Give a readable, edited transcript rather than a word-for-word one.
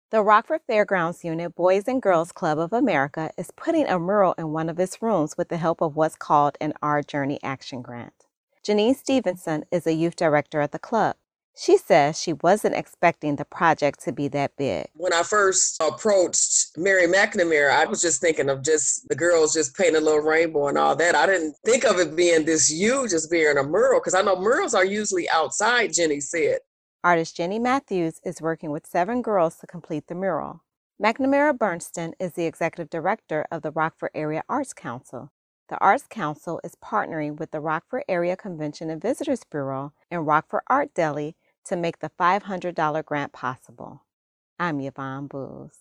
The Rockford Fairgrounds Unit Boys and Girls Club of America is putting a mural in one of its rooms with the help of what's called an Our Journey Action Grant. Janine Stevenson is a youth director at the club. She says she wasn't expecting the project to be that big. When I first approached Mary McNamara, I was just thinking of just the girls just painting a little rainbow and all that. I didn't think of it being this huge as being a mural, because I know murals are usually outside, Jenny said. Artist Jenny Matthews is working with 7 girls to complete the mural. McNamara Bernstein is the executive director of the Rockford Area Arts Council. The Arts Council is partnering with the Rockford Area Convention and Visitors Bureau and Rockford Art Deli to make the $500 grant possible. I'm Yvonne Booz.